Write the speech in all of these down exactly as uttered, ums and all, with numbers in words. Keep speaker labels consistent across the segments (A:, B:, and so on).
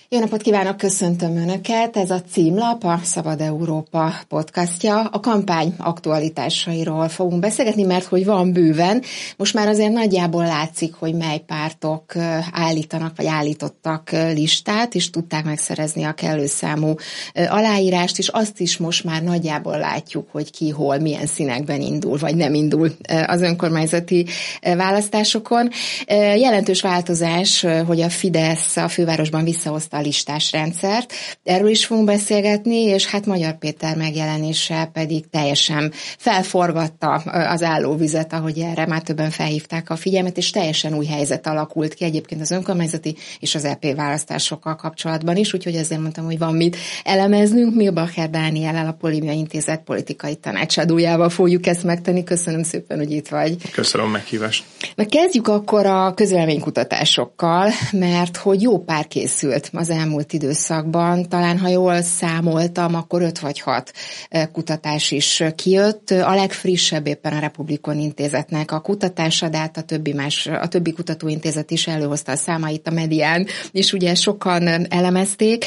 A: Jó napot kívánok, köszöntöm Önöket! Ez a címlap, a Szabad Európa podcastja. A kampány aktualitásairól fogunk beszélgetni, mert hogy van bőven. Most már azért nagyjából látszik, hogy mely pártok állítanak, vagy állítottak listát, és tudták megszerezni a kellő számú aláírást, és azt is most már nagyjából látjuk, hogy ki hol, milyen színekben indul, vagy nem indul az önkormányzati választásokon. Jelentős változás, hogy a Fidesz a fővárosban visszahozta a listás rendszert. Erről is fogunk beszélgetni, és hát Magyar Péter megjelenése pedig teljesen felforgatta az állóvizet, ahogy erre már többen felhívták a figyelmet, és teljesen új helyzet alakult ki egyébként az önkormányzati és az é pé választásokkal kapcsolatban is, úgyhogy azért mondtam, hogy van mit elemeznünk. Milbacher Dániellel, a Polémia Intézet politikai tanácsadójával fogjuk ezt megtenni. Köszönöm szépen, hogy itt vagy.
B: Köszönöm a meghívást.
A: Na kezdjük akkor a közvéleménykutatásokkal, mert hogy jó pár készült az elmúlt időszakban. Talán, ha jól számoltam, akkor öt vagy hat kutatás is kijött. A legfrissebb éppen a Republikon Intézetnek a kutatása, de hát a többi, más, a többi kutatóintézet is előhozta a számait, a Medián, és ugye sokan elemezték.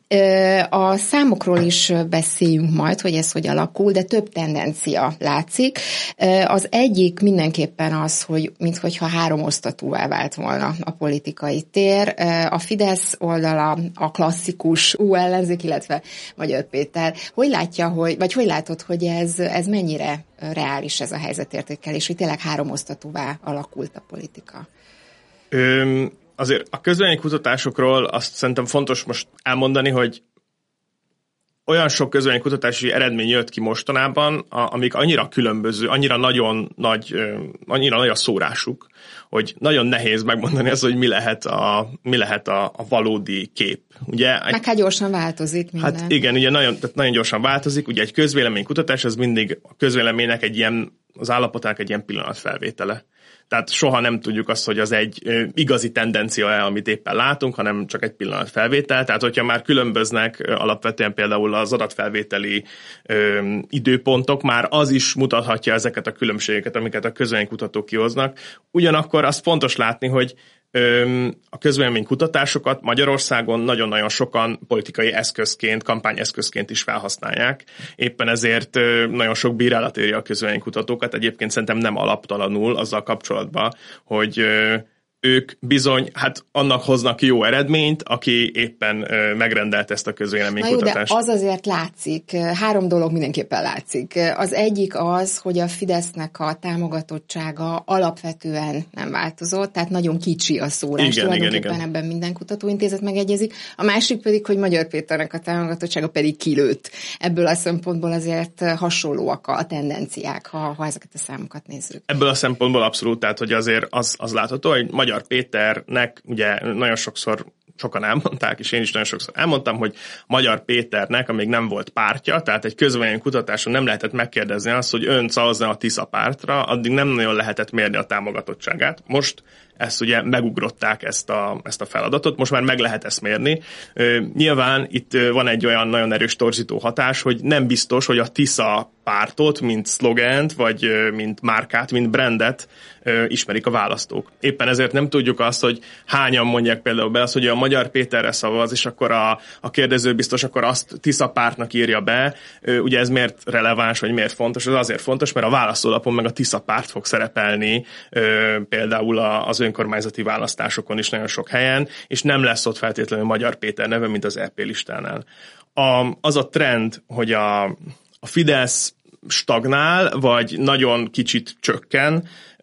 A: A számokról is beszéljünk majd, hogy ez hogy alakul, de több tendencia látszik. Az egyik mindenképpen az, hogy minthogyha háromosztatúvá vált volna a politikai tér. A Fidesz oldala, a klasszikus U ellenzék, illetve Magyar Péter. Hogy látja, hogy, vagy hogy látod, hogy ez, ez mennyire reális ez a helyzetértékelés, hogy tényleg háromosztatúvá alakult a politika?
B: Öm... Azért a közvéleménykutatásokról azt szerintem fontos most elmondani, hogy olyan sok közvéleménykutatási eredmény jött ki mostanában, amik annyira különböző, annyira nagyon nagy, annyira nagy a szórásuk, hogy nagyon nehéz megmondani azt, hogy mi lehet a, mi lehet a, a valódi kép. Ugye,
A: Meg hát gyorsan változik minden.
B: Hát igen, ugye nagyon, tehát nagyon gyorsan változik, ugye egy közvéleménykutatás az mindig a közvéleménynek egy ilyen, az állapotának egy ilyen pillanatfelvétele. Tehát soha nem tudjuk azt, hogy az egy igazi tendencia-e, amit éppen látunk, hanem csak egy pillanatfelvétel. Tehát, hogyha már különböznek alapvetően például az adatfelvételi ö, időpontok, már az is mutathatja ezeket a különbségeket, amiket a közvéleménykutatók kihoznak. Ugyanakkor azt fontos látni, hogy a közvéleménykutatásokat Magyarországon nagyon-nagyon sokan politikai eszközként, kampányeszközként is felhasználják. Éppen ezért nagyon sok bírálat éri a közvéleménykutatókat. Egyébként szerintem nem alaptalanul azzal kapcsolatban, hogy ők bizony, hát annak hoznak jó eredményt, aki éppen ö, megrendelt ezt a közvéleménykutatást.
A: Na jó, de az azért látszik, három dolog mindenképpen látszik. Az egyik az, hogy a Fidesznek a támogatottsága alapvetően nem változott, tehát nagyon kicsi a szórás.
B: Igen,
A: Tulajdonképpen
B: igen, igen.
A: Ebben minden kutatóintézet megegyezik. A másik pedig, hogy Magyar Péternek a támogatottsága pedig kilőtt. Ebből a szempontból azért hasonlóak a tendenciák, ha, ha ezeket a számokat nézzük.
B: Ebből a szempontból abszolút, tehát hogy azért az, az látható, hogy Magyar Péternek, ugye nagyon sokszor sokan elmondták, és én is nagyon sokszor elmondtam, hogy Magyar Péternek, amíg nem volt pártja, tehát egy közvéleménykutatáson nem lehetett megkérdezni azt, hogy ön szavazna a Tisza pártra, addig nem nagyon lehetett mérni a támogatottságát. Most ezt ugye megugrották ezt a, ezt a feladatot, most már meg lehet ezt mérni. Nyilván itt van egy olyan nagyon erős torzító hatás, hogy nem biztos, hogy a Tisza pártot, mint szlogent, vagy mint márkát, mint brandet ismerik a választók. Éppen ezért nem tudjuk azt, hogy hányan mondják például be azt, hogy a Magyar Péterre szavaz, és akkor a, a kérdező biztos akkor azt Tisza pártnak írja be. Ugye ez miért releváns, vagy miért fontos? Ez azért fontos, mert a válaszólapon meg a Tisza párt fog szerepelni például az önkormányzati választásokon is nagyon sok helyen, és nem lesz ott feltétlenül Magyar Péter neve, mint az é pé listánál. A, az a trend, hogy a, a Fidesz stagnál, vagy nagyon kicsit csökken,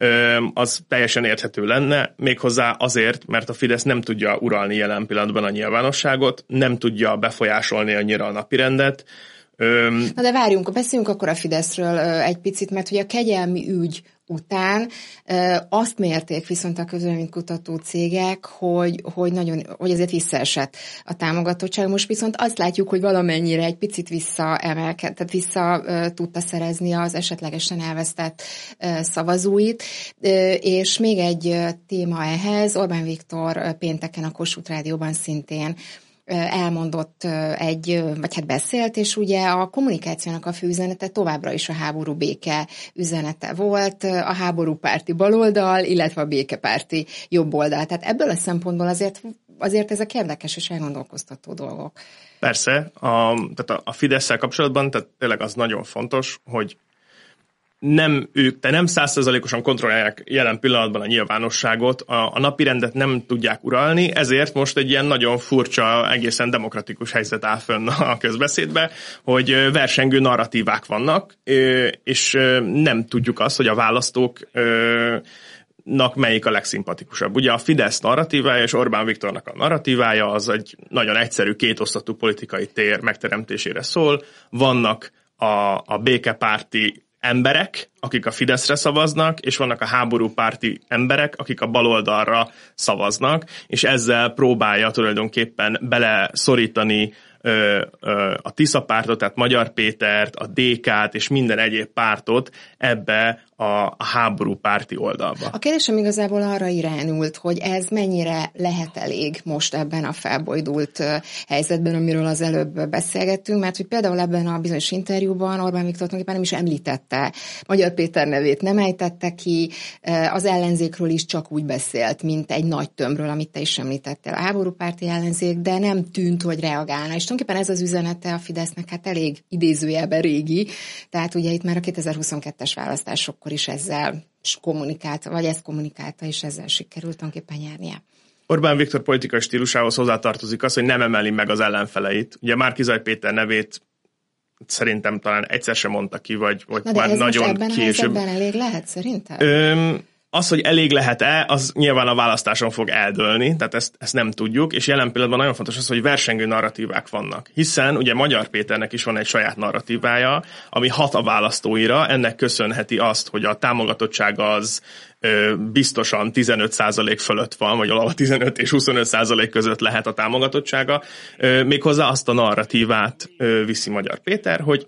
B: az teljesen érthető lenne, méghozzá azért, mert a Fidesz nem tudja uralni jelen pillanatban a nyilvánosságot, nem tudja befolyásolni annyira a napirendet.
A: Na de várjunk, beszéljünk akkor a Fideszről egy picit, mert hogy a kegyelmi ügy után azt mérték viszont a közvéleménykutató cégek, hogy, hogy, nagyon, hogy azért visszaesett a támogatottság. Most viszont azt látjuk, hogy valamennyire egy picit visszaemelkedett, tehát vissza tudta szerezni az esetlegesen elvesztett szavazóit. És még egy téma ehhez, Orbán Viktor pénteken a Kossuth Rádióban szintén elmondott egy, vagy hát beszélt, és ugye a kommunikációnak a fő üzenete továbbra is a háború béke üzenete volt, a háborúpárti baloldal, illetve a békepárti jobboldal. Tehát ebből a szempontból azért azért ezek érdekes és elgondolkoztató dolgok.
B: Persze, a, tehát a Fidesszel kapcsolatban tehát tényleg az nagyon fontos, hogy nem ők, de nem száz százalékosan kontrollálják jelen pillanatban a nyilvánosságot, a, a napirendet nem tudják uralni, ezért most egy ilyen nagyon furcsa, egészen demokratikus helyzet áll fönn a közbeszédbe, hogy versengő narratívák vannak, és nem tudjuk azt, hogy a választóknak melyik a legszimpatikusabb. Ugye a Fidesz narratívája és Orbán Viktornak a narratívája az egy nagyon egyszerű kétosztatú politikai tér megteremtésére szól. Vannak a, a békepárti emberek, akik a Fideszre szavaznak, és vannak a háborúpárti emberek, akik a baloldalra szavaznak, és ezzel próbálja tulajdonképpen beleszorítani ö, ö, a Tisza pártot, tehát Magyar Pétert, a dé ká-t és minden egyéb pártot ebbe a, a háborúpárti oldalba.
A: A kérdésem igazából arra irányult, hogy ez mennyire lehet elég most ebben a felbojdult helyzetben, amiről az előbb beszélgettünk, mert hogy például ebben a bizonyos interjúban Orbán Viktor tulajdonképpen nem is említette. Magyar Péter nevét nem ejtette ki, az ellenzékről is csak úgy beszélt, mint egy nagy tömbről, amit te is említettél, a háborúpárti ellenzék, de nem tűnt, hogy reagálna. És tulajdonképpen ez az üzenete a Fidesznek hát elég idézőjelben régi, tehát ugye itt már a kétezer-huszonkettes választások akkor is ezzel kommunikálta, vagy ezt kommunikálta, és ezzel sikerült tulajdonképpen nyernie.
B: Orbán Viktor politikai stílusához hozzátartozik az, hogy nem emeli meg az ellenfeleit. Ugye Márki-Zay Péter nevét szerintem talán egyszer sem mondta ki, vagy, vagy
A: Na
B: már
A: ez
B: nagyon
A: most ebben
B: később.
A: A elég lehet szerintem?
B: Öm, az, hogy elég lehet-e, az nyilván a választáson fog eldőlni, tehát ezt, ezt nem tudjuk, és jelen pillanatban nagyon fontos az, hogy versengő narratívák vannak. Hiszen ugye Magyar Péternek is van egy saját narratívája, ami hat a választóira, ennek köszönheti azt, hogy a támogatottsága az ö, biztosan tizenöt százalék fölött van, vagy valahol tizenöt és huszonöt százalék között lehet a támogatottsága. Ö, méghozzá azt a narratívát ö, viszi Magyar Péter, hogy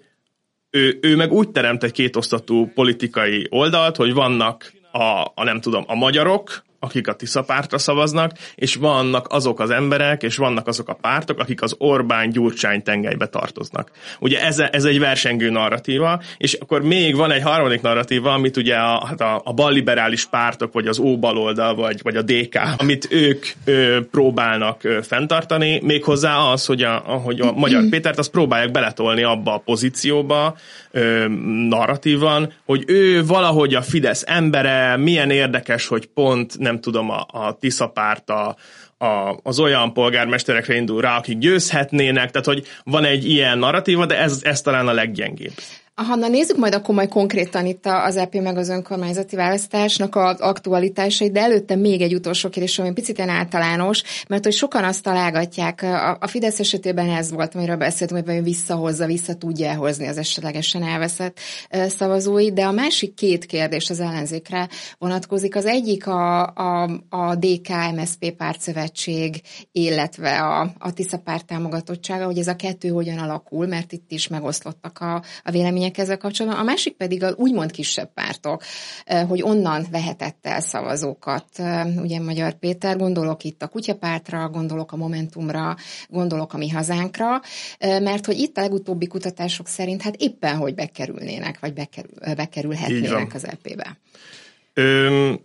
B: ő, ő meg úgy teremt egy kétosztatú politikai oldalt, hogy vannak A, a nem tudom, a magyarok, akik a Tisza pártra szavaznak, és vannak azok az emberek, és vannak azok a pártok, akik az Orbán-Gyurcsány tengelybe tartoznak. Ugye ez, ez egy versengő narratíva, és akkor még van egy harmadik narratíva, amit ugye a, hát a, a balliberális pártok, vagy az óbaloldal, vagy, vagy a dé ká, amit ők ö, próbálnak ö, fenntartani, méghozzá az, hogy a, hogy a Magyar Pétert azt próbálják beletolni abba a pozícióba ö, narratívan, hogy ő valahogy a Fidesz embere, milyen érdekes, hogy pont nem tudom, a, a Tisza párt a, a, az olyan polgármesterekre indul rá, akik győzhetnének, tehát hogy van egy ilyen narratíva, de ez, ez talán a leggyengébb.
A: Hanna, nézzük majd akkor majd konkrétan itt az é pé meg az önkormányzati választásnak az aktualitásait, de előtte még egy utolsó kérdés, ami picit ilyen általános, mert hogy sokan azt találgatják, a, a Fidesz esetében ez volt, amiről beszéltünk, hogy vajon visszahozza, vissza tudja hozni az esetlegesen elveszett szavazói, de a másik két kérdés az ellenzékre vonatkozik. Az egyik a, a, a dé ká em es zé pé pártszövetség, illetve a, a Tisza párt támogatottsága, hogy ez a kettő hogyan alakul, mert itt is megoszlottak a, a vélemények ezzel kapcsolatban. A másik pedig az úgymond kisebb pártok, hogy onnan vehetett el szavazókat. Ugye Magyar Péter, gondolok itt a Kutyapártra, gondolok a Momentumra, gondolok a Mi Hazánkra, mert hogy itt a legutóbbi kutatások szerint hát éppen, hogy bekerülnének, vagy bekerül, bekerülhetnének az é pébe.
B: Öm...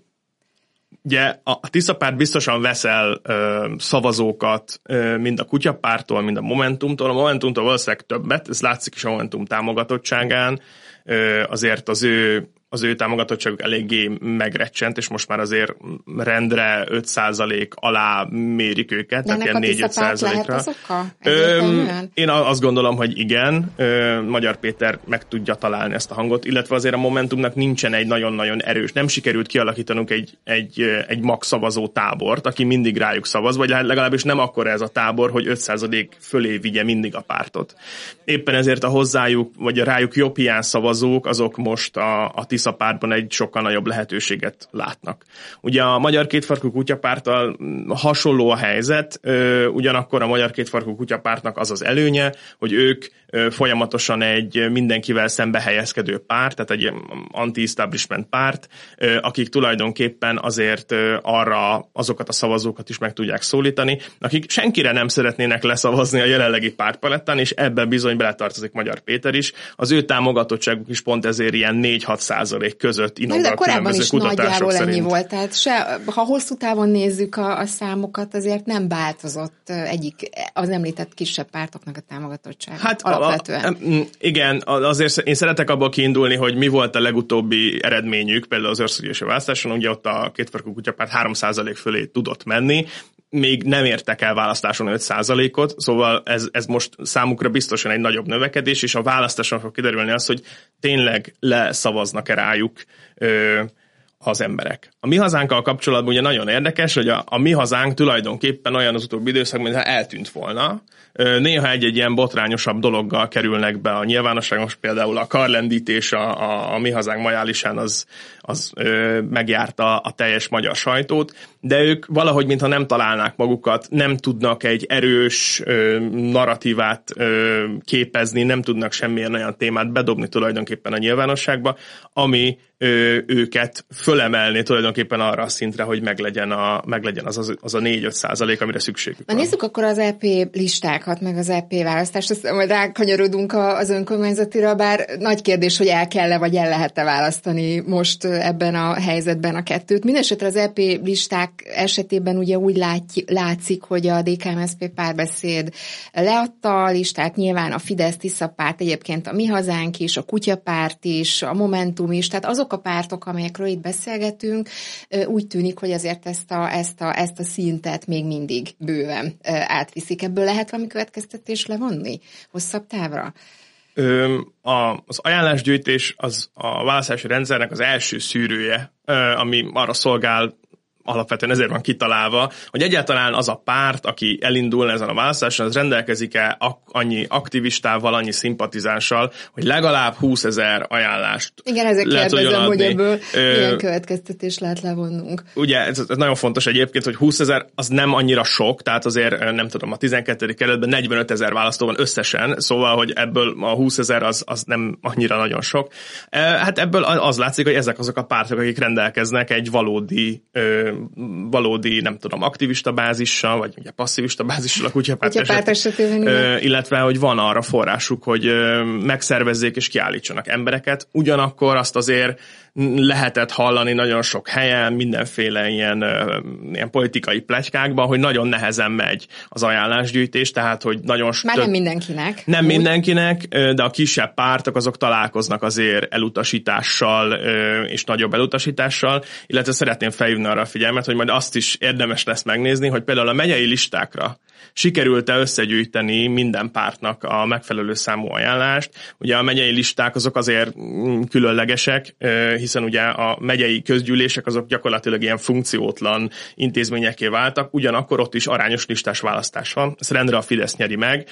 B: Ugye a Tisza párt biztosan veszel ö, szavazókat ö, mind a Kutyapártól, mind a Momentumtól. A Momentumtól valószínűleg többet, ez látszik is a Momentum támogatottságán. Ö, azért az ő, az ő támogatottságuk eléggé megrecsent, és most már azért rendre öt százalék alá mérik őket,
A: de
B: tehát ilyen négy-öt százalékra. Én azt gondolom, hogy igen, ö, Magyar Péter meg tudja találni ezt a hangot, illetve azért a Momentumnak nincsen egy nagyon-nagyon erős, nem sikerült kialakítanunk egy, egy, egy mag szavazó tábort, aki mindig rájuk szavaz, vagy legalábbis nem akkora ez a tábor, hogy öt százalék fölé vigye mindig a pártot. Éppen ezért a hozzájuk, vagy a rájuk jobb hiány szavazók, azok most a, a Tisza pártban egy sokkal nagyobb lehetőséget látnak. Ugye a Magyar Kétfarkú Kutyapárttal hasonló a helyzet, ugyanakkor a Magyar Kétfarkú Kutyapártnak az az előnye, hogy ők folyamatosan egy mindenkivel szembe helyezkedő párt, tehát egy anti-establishment párt, akik tulajdonképpen azért arra azokat a szavazókat is meg tudják szólítani, akik senkire nem szeretnének leszavazni a jelenlegi pártpalettán, és ebben bizony beletartozik Magyar Péter is. Az ő támogatottságuk is pont ezért ilyen négy-hat százalék százalék között inog a különböző
A: korábban is nagyjából
B: szerint.
A: ennyi volt, tehát se, ha hosszú távon nézzük a, a számokat, azért nem változott egyik az említett kisebb pártoknak a támogatottság.
B: Hát
A: alapvetően.
B: A, a, igen, azért én szeretek abból kiindulni, hogy mi volt a legutóbbi eredményük, például az országgyűlési választáson, ugye ott a Kétfarkú Kutyapárt három százalék fölé tudott menni, még nem értek el választáson öt százalékot, szóval ez, ez most számukra biztosan egy nagyobb növekedés, és a választáson fog kiderülni az, hogy tényleg leszavaznak-e rájuk ö, az emberek. A Mi Hazánkkal kapcsolatban ugye nagyon érdekes, hogy a, a Mi Hazánk tulajdonképpen olyan az utóbbi időszakban, mintha eltűnt volna. Néha egy-egy ilyen botrányosabb dologgal kerülnek be a nyilvánosságon, most például a karlendítés a, a, a Mi Hazánk majálisán az, az ö, megjárta a teljes magyar sajtót, de ők valahogy mintha nem találnák magukat, nem tudnak egy erős ö, narratívát ö, képezni, nem tudnak semmilyen olyan témát bedobni tulajdonképpen a nyilvánosságba, ami ö, őket fölemelni tulajdonképpen arra a szintre, hogy meglegyen, a, meglegyen az, az, az a négy-öt százalék, amire szükségük van.
A: Na nézzük akkor az é pé listákat, meg az é pé választást, aztán majd rákanyarodunk az önkormányzatira, bár nagy kérdés, hogy el kell-e, vagy el lehet-e választani most ebben a helyzetben a kettőt. Mindenesetre az é pé listák esetében ugye úgy látj, látszik, hogy a dé ká em es zé pé párbeszéd leadta a listát, nyilván a Fidesz-Tisza párt, egyébként a Mi Hazánk is, a Kutyapárt is, a Momentum is, tehát azok a pártok, amelyekről itt beszélgetünk, úgy tűnik, hogy azért ezt a, ezt a, ezt a szintet még mindig bőven átviszik. Ebből lehet valami következtetés levonni hosszabb távra?
B: Ö, a, az ajánlásgyűjtés az a választási rendszernek az első szűrője, ö, ami arra szolgál, alapvetően ezért van kitalálva, hogy egyáltalán az a párt, aki elindul ezen a választáson, az rendelkezik-e annyi aktivistával, annyi szimpatizánssal, hogy legalább húszezer ajánlást
A: igen, ezek
B: le tudjon adni.
A: Hogy ebből Ö, milyen következtetés lehet levonnunk.
B: Ugye ez, ez nagyon fontos egyébként, hogy húszezer az nem annyira sok, tehát azért nem tudom, a tizenkettedik kerületben negyvenötezer választó van összesen, szóval, hogy ebből a húszezer az, az nem annyira nagyon sok. Hát ebből az látszik, hogy ezek azok a pártok, akik rendelkeznek egy valódi valódi, nem tudom, aktivista bázissal, vagy ugye passzivista bázissal a Kutyapárt eset, esetében, illetve, hogy van arra forrásuk, hogy megszervezzék és kiállítsanak embereket. Ugyanakkor azt azért lehetett hallani nagyon sok helyen, mindenféle ilyen, ilyen politikai pletykákban, hogy nagyon nehezen megy az ajánlásgyűjtés, tehát, hogy nagyon...
A: Már nem mindenkinek.
B: Nem úgy. mindenkinek, de a kisebb pártok azok találkoznak azért elutasítással és nagyobb elutasítással, illetve szeretném felhívni arra a figyelmet, hogy majd azt is érdemes lesz megnézni, hogy például a megyei listákra sikerült-e összegyűjteni minden pártnak a megfelelő számú ajánlást. Ugye a megyei listák azok azért különlegesek, hiszen ugye a megyei közgyűlések azok gyakorlatilag ilyen funkciótlan intézményekké váltak, ugyanakkor ott is arányos listás választás van. Ezt rendre a Fidesz nyeri meg,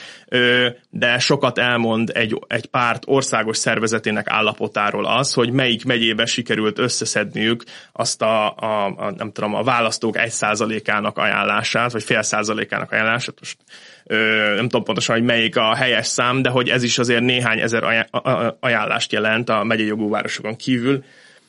B: de sokat elmond egy, egy párt országos szervezetének állapotáról az, hogy melyik megyébe sikerült összeszedniük azt a, a, a nem tudom, a választók egy százalékának ajánlását, vagy fél százalékának ajánlását. Most ö, nem tudom pontosan, hogy melyik a helyes szám, de hogy ez is azért néhány ezer ajánlást jelent a megyei jogú városokon kívül.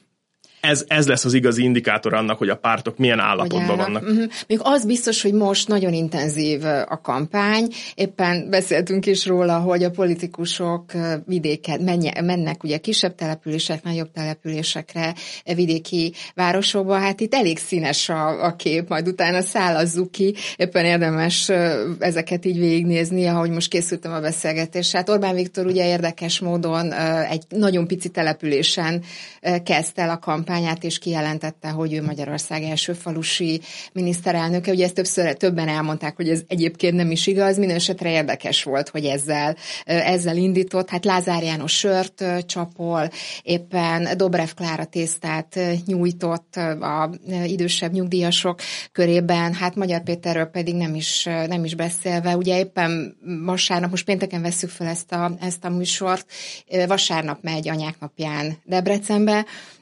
B: Ez, ez lesz az igazi indikátor annak, hogy a pártok milyen állapotban vannak.
A: Uh-huh. Még az biztos, hogy most nagyon intenzív a kampány. Éppen beszéltünk is róla, hogy a politikusok vidéken mennek ugye kisebb települések, nagyobb településekre, vidéki városokba. Hát itt elég színes a, a kép, majd utána szállazzuk ki. Éppen érdemes ezeket így végignézni, ahogy most készültem a beszélgetésre. Hát Orbán Viktor ugye érdekes módon egy nagyon pici településen kezdte el a kampányt, és kijelentette, hogy ő Magyarország első falusi miniszterelnöke. Ugye ezt többször, többen elmondták, hogy ez egyébként nem is igaz, minden esetre érdekes volt, hogy ezzel, ezzel indított. Hát Lázár János sört csapol, éppen Dobrev Klára tésztát nyújtott a idősebb nyugdíjasok körében, hát Magyar Péterről pedig nem is, nem is beszélve. Ugye éppen vasárnap, most pénteken vesszük fel ezt a, ezt a műsort, vasárnap megy anyák napján Debrecenbe,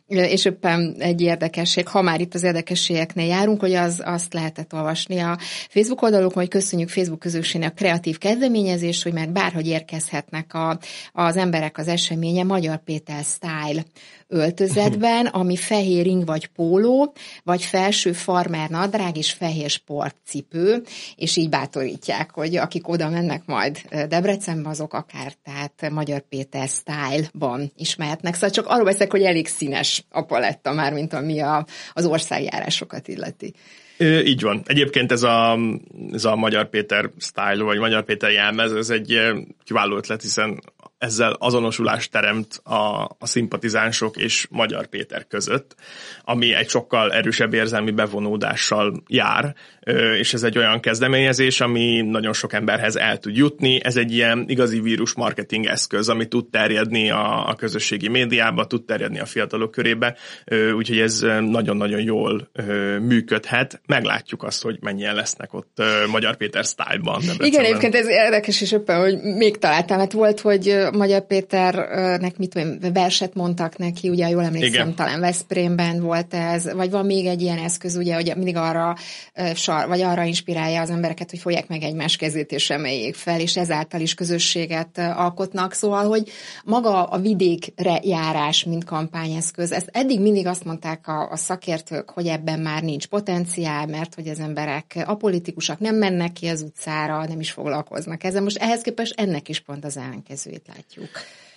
A: és éppen egy érdekesség, ha már itt az érdekességeknél járunk, hogy az, azt lehetett olvasni a Facebook oldalukon, hogy köszönjük Facebook közösségnek a kreatív kezdeményezést, hogy már bárhogy érkezhetnek a, az emberek az eseménye Magyar Péter Style öltözetben, ami fehér ing vagy póló, vagy felső farmer nadrág és fehér sportcipő, és így bátorítják, hogy akik oda mennek majd Debrecenbe, azok akár tehát Magyar Péter Style-ban is mehetnek. Szóval csak arról beszélek, hogy elég színes a paletta már, mint ami a, az országjárásokat illeti.
B: Ö, így van. Egyébként ez a, ez a Magyar Péter Style, vagy Magyar Péter jelmez, ez egy kiváló ötlet, hiszen ezzel azonosulást teremt a, a szimpatizánsok és Magyar Péter között, ami egy sokkal erősebb érzelmi bevonódással jár, és ez egy olyan kezdeményezés, ami nagyon sok emberhez el tud jutni. Ez egy ilyen igazi vírus marketing eszköz, ami tud terjedni a, a közösségi médiába, tud terjedni a fiatalok körébe, úgyhogy ez nagyon-nagyon jól működhet. Meglátjuk azt, hogy mennyien lesznek ott Magyar Péter Style-ban.
A: Igen, egyébként ez érdekes, és éppen, hogy még találtam, hát volt, hogy Magyar Péternek mit tudom, verset mondtak neki, ugye jól emlékszem, igen. Talán Veszprémben volt ez, vagy van még egy ilyen eszköz, ugye, hogy mindig arra vagy arra inspirálja az embereket, hogy fogják meg egymás kezét és emeljék fel, és ezáltal is közösséget alkotnak. Szóval, hogy maga a vidékre járás, mint kampányeszköz, ezt eddig mindig azt mondták a, a szakértők, hogy ebben már nincs potenciál, mert hogy az emberek apolitikusak, nem mennek ki az utcára, nem is foglalkoznak ezzel. Most ehhez képest ennek is pont az ellenkezőjét látjuk.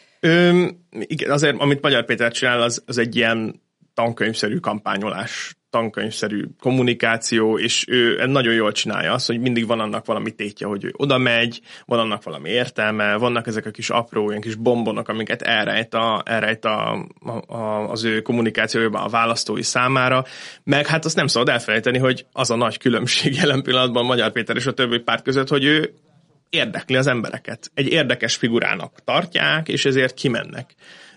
B: Ö, igen, azért, amit Magyar Péter csinál, az, az egy ilyen tankönyvszerű kampányolás, tankönyvszerű kommunikáció, és ő nagyon jól csinálja azt, hogy mindig van annak valami tétje, hogy ő oda megy, van annak valami értelme, vannak ezek a kis apró, ilyen kis bombonok, amiket elrejt, a, elrejt a, a, az ő kommunikációjában a választói számára, meg hát azt nem szabad elfelejteni, hogy az a nagy különbség jelen pillanatban Magyar Péter és a többi párt között, hogy ő érdekli az embereket. Egy érdekes figurának tartják, és ezért kimennek.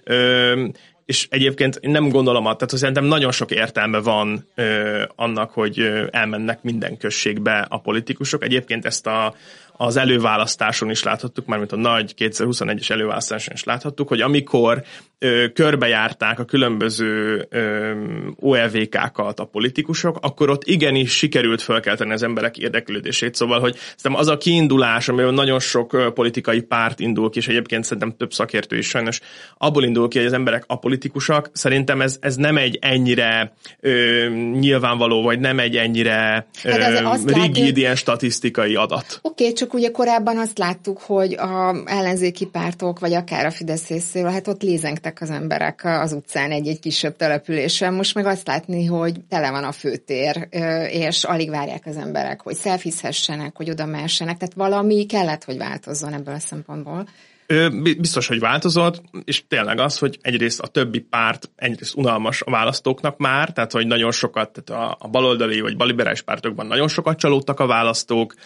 B: Ö, és egyébként én nem gondolom, tehát szerintem nagyon sok értelme van ö, annak, hogy ö, elmennek minden községbe a politikusok. Egyébként ezt a, az előválasztáson is láthattuk, mármint a nagy kétezer-huszonegyes előválasztáson is láthattuk, hogy amikor ö, körbejárták a különböző ö, o e vé ká-kat a politikusok, akkor ott igenis sikerült felkelteni az emberek érdeklődését. Szóval, hogy szerintem az a kiindulás, amivel nagyon sok ö, politikai párt indul ki, és egyébként szerintem több szakértő is sajnos abból indul ki, hogy az emberek apolitikusak. Szerintem ez, ez nem egy ennyire ö, nyilvánvaló, vagy nem egy ennyire ö, hát rigid látni... ilyen statisztikai adat.
A: Oké, okay, csak ugye korábban azt láttuk, hogy a ellenzéki pártok, vagy akár a Fidesz részéről, hát ott lézengtek az emberek az utcán egy-egy kisebb településen. Most meg azt látni, hogy tele van a főtér, és alig várják az emberek, hogy szelfizhessenek, hogy oda mehessenek. Tehát valami kellett, hogy változzon ebből a szempontból.
B: Biztos, hogy változott, és tényleg az, hogy egyrészt a többi párt egyrészt unalmas a választóknak már, tehát hogy nagyon sokat, tehát a baloldali vagy baliberális pártokban nagyon sokat csalódtak a választók,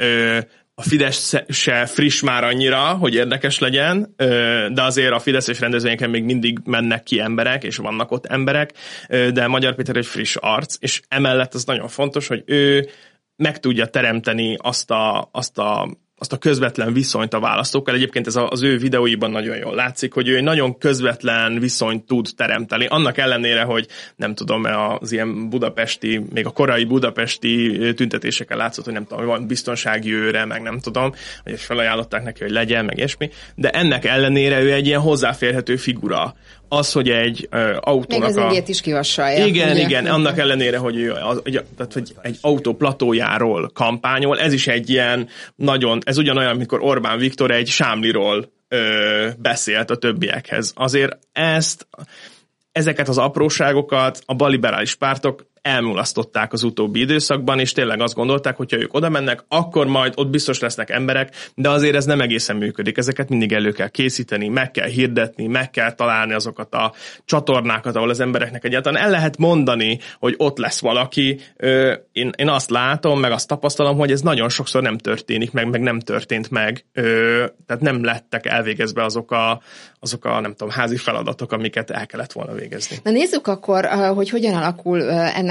B: a Fidesz se friss már annyira, hogy érdekes legyen, de azért a Fideszes rendezvényeken még mindig mennek ki emberek, és vannak ott emberek, de Magyar Péter egy friss arc, és emellett az nagyon fontos, hogy ő meg tudja teremteni azt a, azt a azt a közvetlen viszonyt a választókkal. Egyébként ez az ő videóiban nagyon jól látszik, hogy ő nagyon közvetlen viszonyt tud teremteni. Annak ellenére, hogy nem tudom, az ilyen budapesti, még a korai budapesti tüntetéseken látszott, hogy nem tudom, van biztonsági őre, meg nem tudom, hogy felajánlották neki, hogy legyen, meg ilyesmi. De ennek ellenére ő egy ilyen hozzáférhető figura. Az, hogy egy uh, autónak
A: még az ingét is kivassalja.
B: Igen, ugye? igen, annak ellenére, hogy, ő, az, tehát, hogy egy autó platójáról kampányol, ez is egy ilyen nagyon, ez ugyanolyan, amikor Orbán Viktor egy sámliról ö, beszélt a többiekhez. Azért ezt, ezeket az apróságokat a balliberális pártok elmulasztották az utóbbi időszakban, és tényleg azt gondolták, hogyha ők oda mennek, akkor majd ott biztos lesznek emberek, de azért ez nem egészen működik. Ezeket mindig elő kell készíteni, meg kell hirdetni, meg kell találni azokat a csatornákat, ahol az embereknek egyáltalán el lehet mondani, hogy ott lesz valaki. Én, én azt látom, meg azt tapasztalom, hogy ez nagyon sokszor nem történik meg, meg nem történt meg. Tehát nem lettek elvégezve azok a, azok a nem tudom, házi feladatok, amiket el kellett volna végezni.
A: Na nézzük akkor, hogy hogyan alakul ennek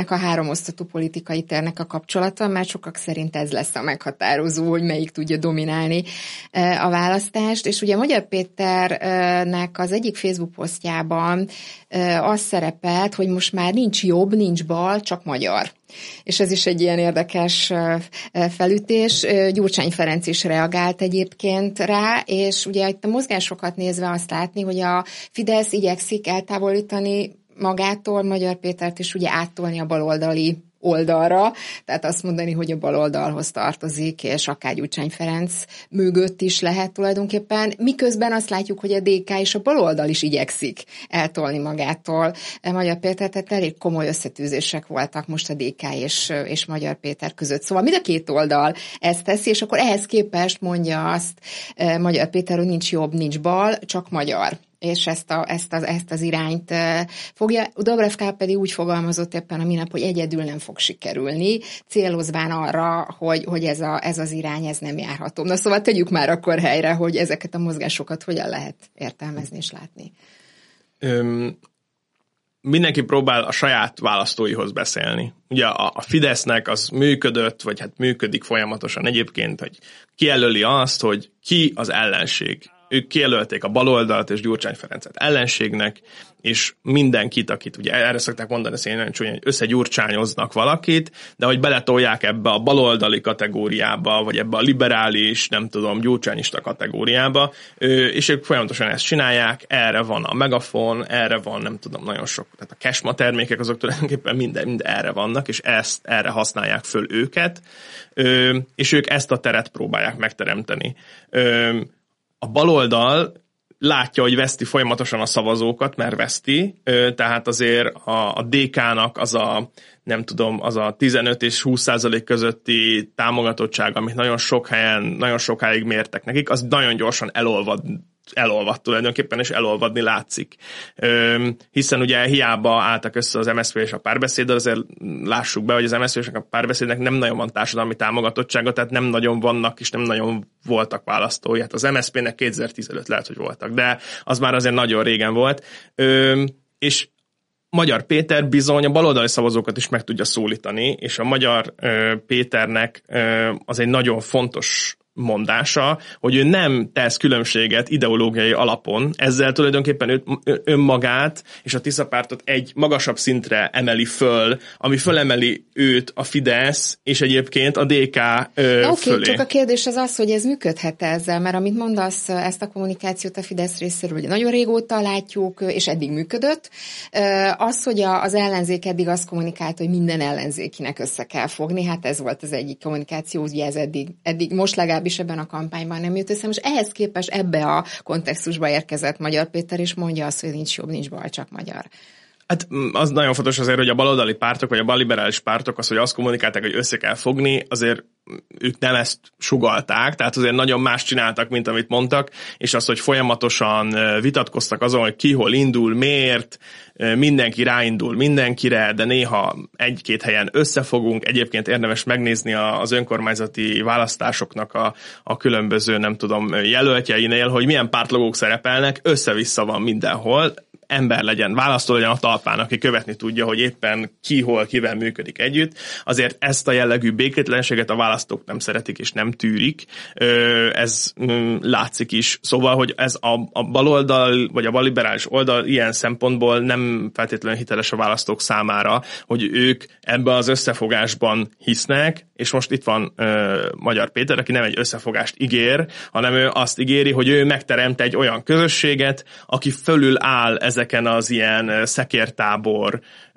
A: ennek a háromosztatú politikai térnek a kapcsolata, mert sokak szerint ez lesz a meghatározó, hogy melyik tudja dominálni a választást. És ugye Magyar Péternek az egyik Facebook posztjában az szerepelt, hogy most már nincs jobb, nincs bal, csak magyar. És ez is egy ilyen érdekes felütés. Gyurcsány Ferenc is reagált egyébként rá, és ugye itt a mozgásokat nézve azt látni, hogy a Fidesz igyekszik eltávolítani magától Magyar Pétert, és ugye áttolni a baloldali oldalra, tehát azt mondani, hogy a baloldalhoz tartozik, és akár Gyurcsány Ferenc mögött is lehet tulajdonképpen, miközben azt látjuk, hogy a dé ká és a baloldal is igyekszik eltolni magától Magyar Pétert, tehát elég komoly összetűzések voltak most a dé ká és, és Magyar Péter között. Szóval mind a két oldal ezt teszi, és akkor ehhez képest mondja azt Magyar Péter, hogy nincs jobb, nincs bal, csak magyar. És ezt, a, ezt, az, ezt az irányt fogja. Dobrev Kál pedig úgy fogalmazott éppen a minap, hogy egyedül nem fog sikerülni, célozván arra, hogy, hogy ez, a, ez az irány, ez nem járható. Na szóval tegyük már akkor helyre, hogy ezeket a mozgásokat hogyan lehet értelmezni és látni.
B: Öm, mindenki próbál a saját választóihoz beszélni. Ugye a, a Fidesznek az működött, vagy hát működik folyamatosan egyébként, hogy kijelöli azt, hogy ki az ellenség. Ők kijelölték a baloldalt és Gyurcsány Ferencet ellenségnek, és mindenkit, akit ugye erre szokták mondani, ezt én nagyon csúnya, hogy összegyurcsányoznak valakit, de hogy beletolják ebbe a baloldali kategóriába, vagy ebbe a liberális, nem tudom, gyurcsányista kategóriába, és ők folyamatosan ezt csinálják, erre van a Megafon, erre van, nem tudom, nagyon sok, tehát a Kesma termékek, azok tulajdonképpen minden, mind erre vannak, és ezt, erre használják föl őket, és ők ezt a teret próbálják megteremteni. A baloldal látja, hogy veszti folyamatosan a szavazókat, mert veszti, tehát azért a, a dé ká-nak az a, nem tudom, az a tizenöt és húsz százalék közötti támogatottság, amit nagyon sok helyen, nagyon sokáig mértek nekik, az nagyon gyorsan elolvad, elolvad tulajdonképpen, és elolvadni látszik. Hiszen ugye hiába álltak össze az em es zé pé és a Párbeszéddel, azért lássuk be, hogy az em es zé pé és a Párbeszédnek nem nagyon van társadalmi támogatottsága, tehát nem nagyon vannak, és nem nagyon voltak választói. Hát az em es zé pének kétezer-tíz előtt lehet, hogy voltak, de az már azért nagyon régen volt. És Magyar Péter bizony a baloldali szavazókat is meg tudja szólítani, és a Magyar Péternek az egy nagyon fontos mondása, hogy ő nem tesz különbséget ideológiai alapon, ezzel tulajdonképpen ő, önmagát és a Tisza pártot egy magasabb szintre emeli föl, ami fölemeli őt a Fidesz, és egyébként a dé ká ö,
A: okay,
B: fölé.
A: Csak a kérdés az az, hogy ez működhet ezzel, mert amit mondasz, ezt a kommunikációt a Fidesz részéről, hogy nagyon régóta látjuk, és eddig működött. Az, hogy az ellenzék eddig azt kommunikált, hogy minden ellenzékinek össze kell fogni, hát ez volt az egyik kommunikáció, ugye ez eddig, eddig most legalábbis ebben a kampányban nem jött össze. Most ehhez képest ebbe a kontextusba érkezett Magyar Péter, és mondja azt, hogy nincs jobb, nincs bal, csak magyar.
B: Hát az nagyon fontos azért, hogy a baloldali pártok, vagy a balliberális pártok az, hogy azt kommunikálták, hogy össze kell fogni, azért ők nem ezt sugallták, tehát azért nagyon más csináltak, mint amit mondtak, és az, hogy folyamatosan vitatkoztak azon, hogy ki hol indul, miért, mindenki ráindul mindenkire, de néha egy-két helyen összefogunk. Egyébként érdemes megnézni az önkormányzati választásoknak a, a különböző, nem tudom, jelöltjeinél, hogy milyen pártlogók szerepelnek, össze-vissza van mindenhol, ember legyen, választó legyen a talpán, aki követni tudja, hogy éppen ki, hol, kivel működik együtt. Azért ezt a jellegű békétlenséget a választók nem szeretik és nem tűrik. Ez látszik is. Szóval, hogy ez a, a baloldal, vagy a balliberális oldal ilyen szempontból nem feltétlenül hiteles a választók számára, hogy ők ebben az összefogásban hisznek, és most itt van Magyar Péter, aki nem egy összefogást ígér, hanem ő azt ígéri, hogy ő megteremt egy olyan közösséget, aki fölül áll ezeken az ilyen szekértábor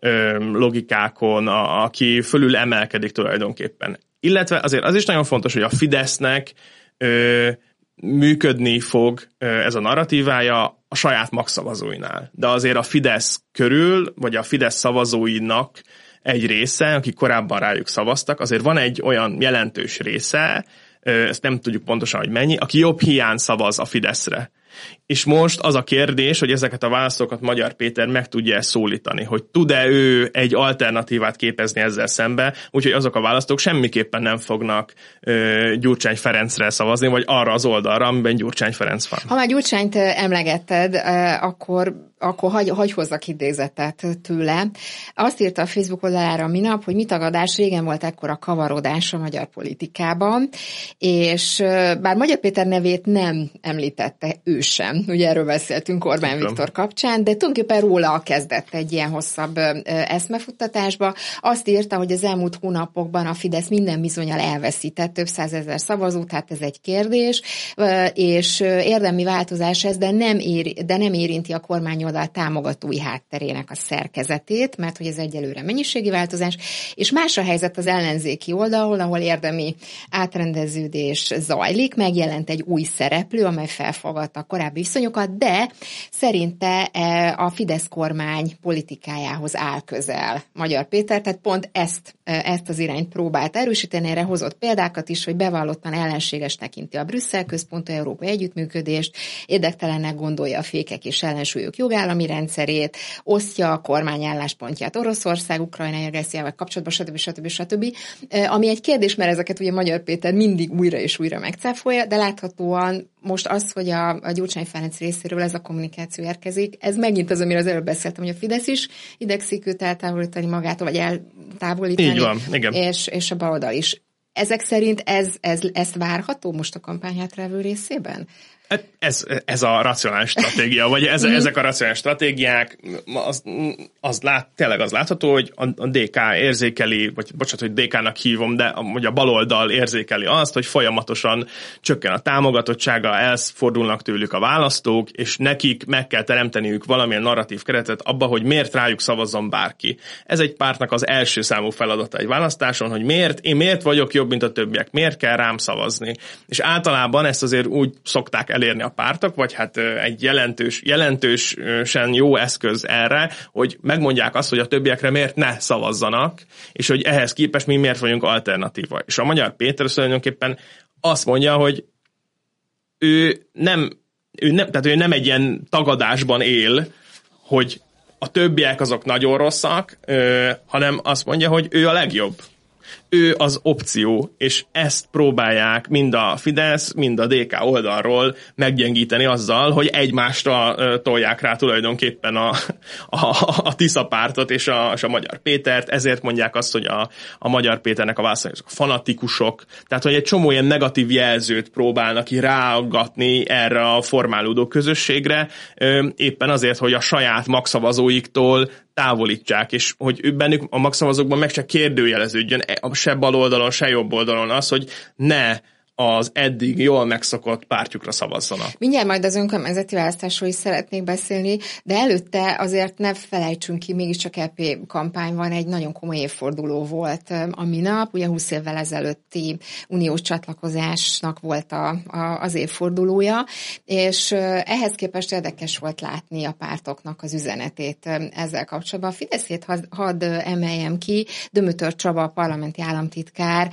B: logikákon, a, aki fölül emelkedik tulajdonképpen. Illetve azért az is nagyon fontos, hogy a Fidesznek ö, működni fog ö, ez a narratívája a saját magszavazóinál. De azért a Fidesz körül, vagy a Fidesz szavazóinak egy része, akik korábban rájuk szavaztak, azért van egy olyan jelentős része, ezt nem tudjuk pontosan, hogy mennyi, aki jobb hiány szavaz a Fideszre. És most az a kérdés, hogy ezeket a választókat Magyar Péter meg tudja szólítani, hogy tud-e ő egy alternatívát képezni ezzel szembe, úgyhogy azok a választók semmiképpen nem fognak ö, Gyurcsány Ferencre szavazni, vagy arra az oldalra, amiben Gyurcsány Ferenc van.
A: Ha már Gyurcsányt emlegetted, akkor akkor hagy, hagy hozzak idézetet tőle. Azt írta a Facebook oldalára minap, hogy mi tagadás, régen volt ekkora kavarodás a magyar politikában, és bár Magyar Péter nevét nem említette ő sem, ugye erről beszéltünk Orbán Tudom. Viktor kapcsán, de tulajdonképpen róla kezdett egy ilyen hosszabb eszmefuttatásba. Azt írta, hogy az elmúlt hónapokban a Fidesz minden bizonnyal elveszített több százezer szavazót, hát ez egy kérdés, és érdemi változás ez, de nem, ér, de nem érinti a kormány oldal támogatói hátterének a szerkezetét, mert hogy ez egyelőre mennyiségi változás, és más a helyzet az ellenzéki oldalon, ahol érdemi átrendeződés zajlik, megjelent egy új szereplő, amely felfogadta a korábbi viszonyokat, de szerinte a Fidesz kormány politikájához áll közel Magyar Péter, tehát pont ezt, ezt az irányt próbált erősíteni, erre hozott példákat is, hogy bevallottan ellenséges tekinti a Brüsszel központú európai együttműködést, érdektelennek gondolja a fékek és ellensúlyok jogállami rendszerét, osztja a kormány álláspontját Oroszország, Ukrajna agressziával kapcsolatban, stb. stb. stb. Ami egy kérdés, mert ezeket ugye Magyar Péter mindig újra és újra megcáfolja, de láthatóan most az, hogy a, a Gyurcsány Ferenc részéről ez a kommunikáció érkezik, ez megint az, amiről az előbb beszéltem, hogy a Fidesz is idegszik őt eltávolítani magától, vagy eltávolítani.
B: Így van, igen.
A: És, és a baloldal is. Ezek szerint ez, ez, ez várható most a kampányhátrávő részében?
B: Ez, ez a racionális stratégia, vagy ez, ezek a racionális stratégiák, az, az lát, tényleg az látható, hogy a, a dé ká érzékeli, vagy bocsánat, hogy dé ká-nak hívom, de a, a baloldal érzékeli azt, hogy folyamatosan csökken a támogatottsága, elfordulnak tőlük a választók, és nekik meg kell teremteniük valamilyen narratív keretet abba, hogy miért rájuk szavazzon bárki. Ez egy pártnak az első számú feladata egy választáson, hogy miért, én miért vagyok jobb, mint a többiek, miért kell rám szavazni. És általában ezt azért úgy szokták elérni a pártok, vagy hát egy jelentős, jelentősen jó eszköz erre, hogy megmondják azt, hogy a többiekre miért ne szavazzanak, és hogy ehhez képest mi miért vagyunk alternatíva. És a Magyar Péter tulajdonképpen azt mondja, hogy ő nem, ő nem, tehát ő nem egy ilyen tagadásban él, hogy a többiek azok nagyon rosszak, hanem azt mondja, hogy ő a legjobb. Ő az opció, és ezt próbálják mind a Fidesz, mind a dé ká oldalról meggyengíteni azzal, hogy egymásra tolják rá tulajdonképpen a, a, a Tisza pártot és a, és a Magyar Pétert, ezért mondják azt, hogy a, a Magyar Péternek a választói fanatikusok, tehát hogy egy csomó ilyen negatív jelzőt próbálnak ki ráaggatni erre a formálódó közösségre, éppen azért, hogy a saját magszavazóiktól távolítsák, és hogy bennük a magszavazókban meg se kérdőjeleződjön se bal oldalon, se jobb oldalon az, hogy ne az eddig jól megszokott pártjukra szavazzanak.
A: Mindjárt majd az önkormányzati választásról is szeretnék beszélni, de előtte azért ne felejtsünk ki, mégiscsak é pé kampány van, egy nagyon komoly évforduló volt a minap, ugye húsz évvel ezelőtti uniós csatlakozásnak volt a, a, az évfordulója, és ehhez képest érdekes volt látni a pártoknak az üzenetét ezzel kapcsolatban. A Fideszét hadd had emeljem ki, Dömötör Csaba, a parlamenti államtitkár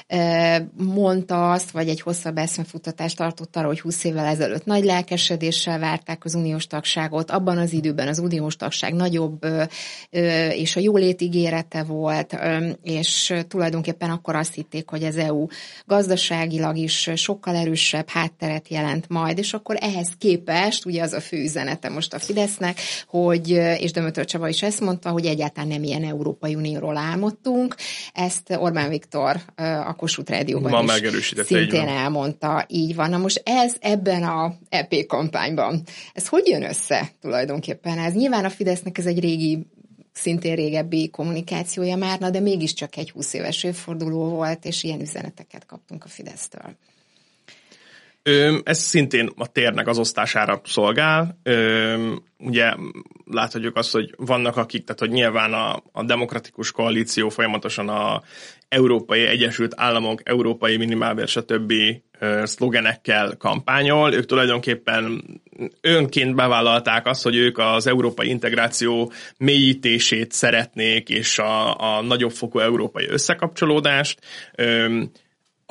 A: mondta azt, vagy egy hosszabb eszmefutatást tartott arra, hogy húsz évvel ezelőtt nagy lelkesedéssel várták az uniós tagságot, abban az időben az uniós tagság nagyobb és a jólét ígérete volt, és tulajdonképpen akkor azt hitték, hogy az é u gazdaságilag is sokkal erősebb hátteret jelent majd, és akkor ehhez képest, ugye az a fő üzenete most a Fidesznek, hogy, és Dömötör Csaba is ezt mondta, hogy egyáltalán nem ilyen Európai Unióról álmodtunk, ezt Orbán Viktor a Kossuth Rádióban is szintén elmondta, így van. Na most ez ebben a é pé kampányban, ez hogy jön össze tulajdonképpen? Ez nyilván a Fidesznek ez egy régi, szintén régebbi kommunikációja már, na, de mégiscsak egy húsz éves évforduló volt, és ilyen üzeneteket kaptunk a Fidesztől.
B: Ö, ez szintén a térnek az osztására szolgál. Ö, ugye láthatjuk azt, hogy vannak akik, tehát hogy nyilván a, a demokratikus koalíció folyamatosan a Európai Egyesült Államok, Európai Minimálbér, stb. Szlogenekkel kampányol. Ők tulajdonképpen önként bevállalták azt, hogy ők az európai integráció mélyítését szeretnék, és a, a nagyobb fokú európai összekapcsolódást. Ö,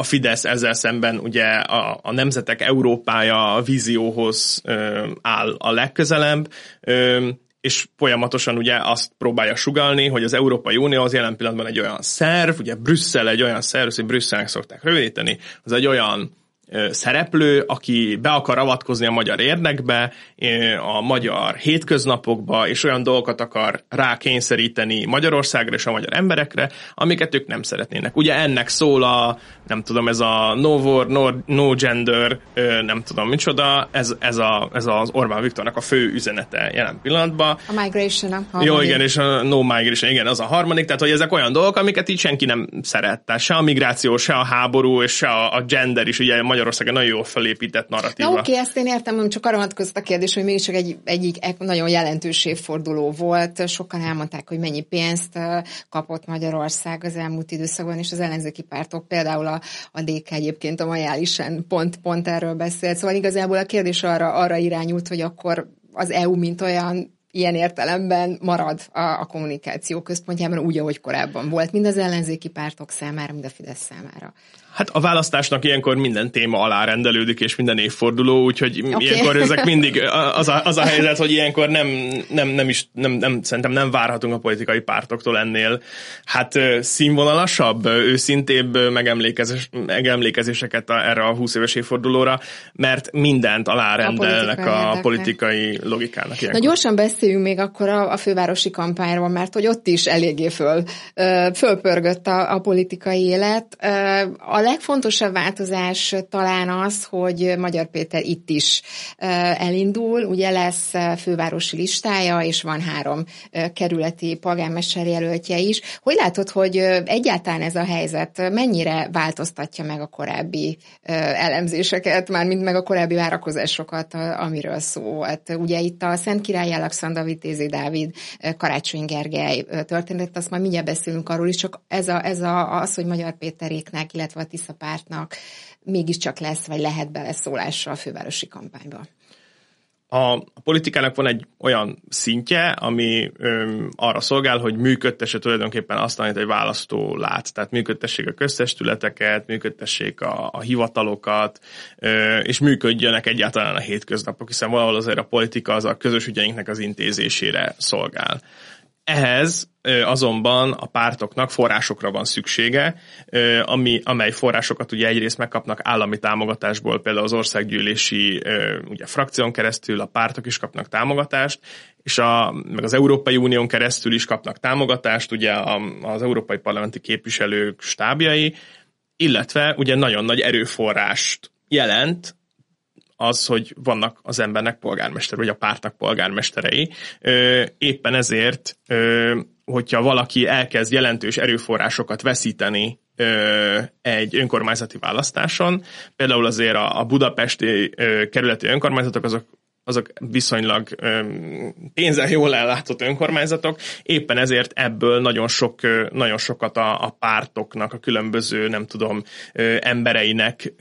B: a Fidesz ezzel szemben ugye a, a Nemzetek Európája a vízióhoz ö, áll a legközelebb, ö, és folyamatosan ugye azt próbálja sugallni, hogy az Európai Unió az jelen pillanatban egy olyan szerv, ugye Brüsszel egy olyan szerv, hogy Brüsszelnek szokták rövidíteni, az egy olyan szereplő, aki be akar avatkozni a magyar érdekbe, a magyar hétköznapokba, és olyan dolgokat akar rákényszeríteni Magyarországra és a magyar emberekre, amiket ők nem szeretnének. Ugye ennek szól a, nem tudom, ez a no war, no, no gender, nem tudom micsoda, ez, ez, a, ez az Orbán Viktornak a fő üzenete jelen pillanatban.
A: A migration.
B: Jó, igen, és a no migration, igen, az a harmadik, tehát hogy ezek olyan dolgok, amiket így senki nem szeret. Tehát se a migráció, se a háború, és se a, a gender is, ugye Magyarországon nagyon jól felépített narratíva.
A: Na oké, ezt én értem, csak arra vonatkozott a kérdés, hogy mégiscsak egy, egyik nagyon jelentős évforduló volt. Sokan elmondták, hogy mennyi pénzt kapott Magyarország az elmúlt időszakban, és az ellenzéki pártok, például a, a dé ká egyébként a Majálisen pont, pont erről beszélt. Szóval igazából a kérdés arra, arra irányult, hogy akkor az é u mint olyan ilyen értelemben marad a, a kommunikáció központjában úgy, ahogy korábban volt, mind az ellenzéki pártok számára, mind a Fidesz számára.
B: Hát a választásnak ilyenkor minden téma alá rendelődik, és minden évforduló, úgyhogy okay. Ilyenkor ezek mindig az a, az a helyzet, hogy ilyenkor nem, nem, nem is, nem, nem, szerintem nem várhatunk a politikai pártoktól ennél. Hát színvonalasabb, őszintébb megemlékezés, megemlékezéseket a, erre a húsz éves évfordulóra, mert mindent alárendelnek a politikai, a politikai logikának. Ilyenkor.
A: Na gyorsan beszéljünk még akkor a, a fővárosi kampányról, mert hogy ott is eléggé föl, fölpörgött a, a politikai élet. A legfontosabb változás talán az, hogy Magyar Péter itt is elindul, ugye lesz fővárosi listája, és van három kerületi polgármester jelöltje is. Hogy látod, hogy egyáltalán ez a helyzet mennyire változtatja meg a korábbi elemzéseket, mármint meg a korábbi várakozásokat, amiről szó volt? Ugye itt a Szent Király Alexandra Vitézi Dávid, Karácsony Gergely történet, azt majd mindjárt beszélünk arról is, csak ez, a, ez a, az, hogy Magyar Péteréknek, illetve a Tisza pártnak mégiscsak lesz, vagy lehet beleszólása a fővárosi kampányba.
B: A, a politikának van egy olyan szintje, ami öm, arra szolgál, hogy működtesse tulajdonképpen azt, amit egy választó lát. Tehát működtessék a köztestületeket, működtessék a, a hivatalokat, ö, és működjönek egyáltalán a hétköznapok, hiszen valahol azért a politika az a közös ügyeinknek az intézésére szolgál. Ehhez azonban a pártoknak forrásokra van szüksége, ami, amely forrásokat ugye egyrészt megkapnak állami támogatásból, például az országgyűlési ugye, frakción keresztül a pártok is kapnak támogatást, és a, meg az Európai Unión keresztül is kapnak támogatást, ugye az európai parlamenti képviselők stábjai, illetve ugye nagyon nagy erőforrást jelent az, hogy vannak az embernek polgármester, vagy a pártnak polgármesterei. Éppen ezért, hogyha valaki elkezd jelentős erőforrásokat veszíteni egy önkormányzati választáson, például azért a budapesti kerületi önkormányzatok azok azok viszonylag pénzzel jól ellátott önkormányzatok, éppen ezért ebből nagyon, sok, nagyon sokat a, a pártoknak, a különböző, nem tudom, embereinek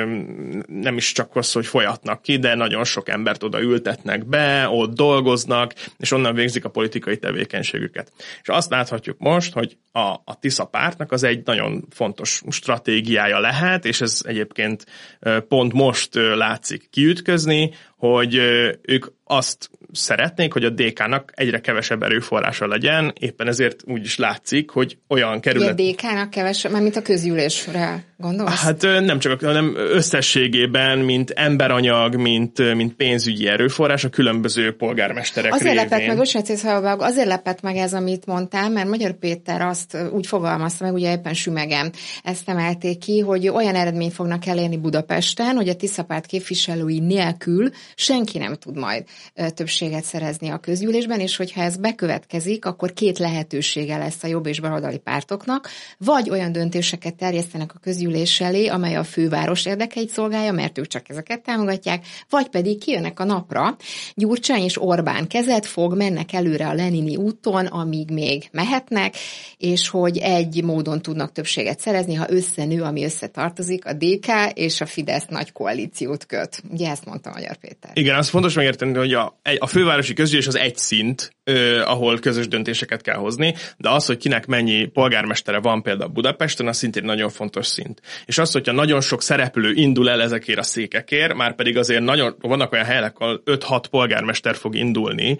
B: nem is csak az, hogy folyatnak ki, de nagyon sok embert oda ültetnek be, ott dolgoznak, és onnan végzik a politikai tevékenységüket. És azt láthatjuk most, hogy a, a Tisza pártnak az egy nagyon fontos stratégiája lehet, és ez egyébként pont most látszik kiütközni, hogy ők azt szeretnék, hogy a dé ká-nak egyre kevesebb erőforrása legyen, éppen ezért úgy is látszik, hogy olyan kerület...
A: A dé ká-nak kevesebb, már mint a közgyűlésre gondolsz?
B: Hát nem csak, hanem összességében, mint emberanyag, mint, mint pénzügyi erőforrás a különböző polgármesterek
A: azért
B: révén.
A: Lepett meg, bocsánat, azért lepett meg ez, amit mondtál, mert Magyar Péter azt úgy fogalmazta meg, ugye éppen sümegen ezt emelték ki, hogy olyan eredményt fognak elérni Budapesten, hogy a Tisza párt képviselői nélkül senki nem tud majd többséget szerezni a közgyűlésben, és hogyha ez bekövetkezik, akkor két lehetősége lesz a jobb és baloldali pártoknak, vagy olyan döntéseket terjesztenek a közgyűlés elé, amely a főváros érdekeit szolgálja, mert ők csak ezeket támogatják, vagy pedig kijönnek a napra, Gyurcsány és Orbán kezet fog, mennek előre a Lenini úton, amíg még mehetnek, és hogy egy módon tudnak többséget szerezni, ha összenő, ami összetartozik, a dé ká és a Fidesz nagy koalíciót köt. Ugye ezt mondta Magyar Péter.
B: Igen, az fontos megérteni, hogy hogy a, a fővárosi közgyűlés az egy szint, ahol közös döntéseket kell hozni, de az, hogy kinek mennyi polgármestere van például Budapesten, az szintén nagyon fontos szint. És az, hogyha nagyon sok szereplő indul el ezekért a székekért, már pedig azért nagyon, vannak olyan helyek, ahol öt-hat polgármester fog indulni